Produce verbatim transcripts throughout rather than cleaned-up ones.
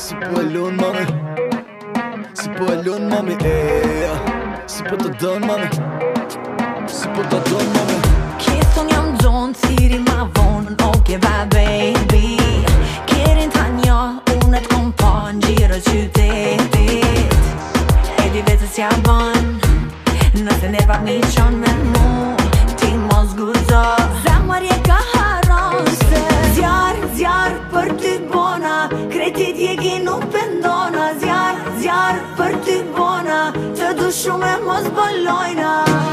Si po e lun mami, si po e lun mami, e si po të don mami, si po të don mami. Kjeston jam zonë, thiri ma vonë, ok va baby. Kerin ta njo, unë të kom pa në gjiro qytetit. E di vetës ja ban, nëse nervat mi qon me mu, ti mos guzo. Zemër je ka haron se zjarë, zjarë për ty bona, kretit jegi nuk pendona. Zjarë, zjarë për ty bona, të du shumë e mos bolojna.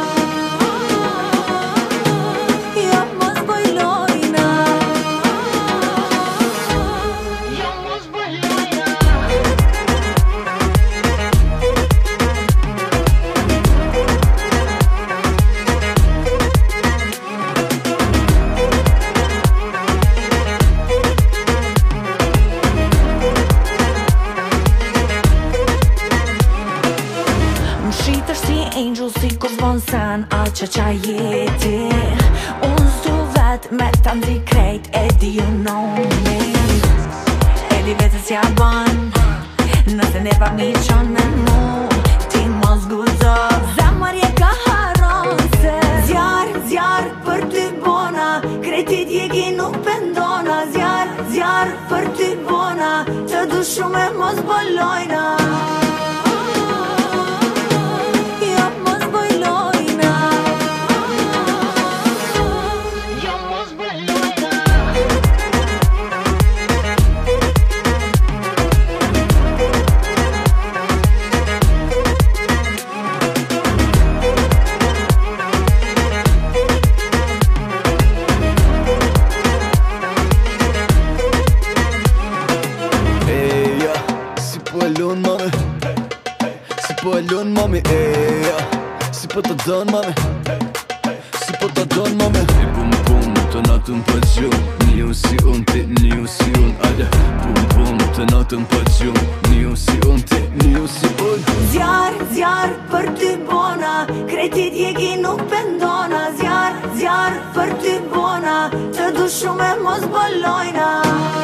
Angel si kur zbon sen, a që qa jeti. Unë s'du vet me të ndi krejt, e di you know me. E di vetës ja ban, nëse neva mi qon me mu, ti mos guzo. Zemër je ka haron se zjarë, zjarë për ty bona, kretit jegi nuk pendona. Zjarë, zjarë për ty bona, të du shumë e mos bolojna. Si po e lun mami, eja, si po të don mami, si po të don mami. E pum pum, të natën pa gjum, një si unë ti, një si unë, ale. Pum pum, të natën pa gjum, një si unë ti, një si unë. Zjarë, zjarë për ty bona, kretit jegi nuk pendona. Zjarë, zjarë për ty bona, të du shumë e mos bolojna.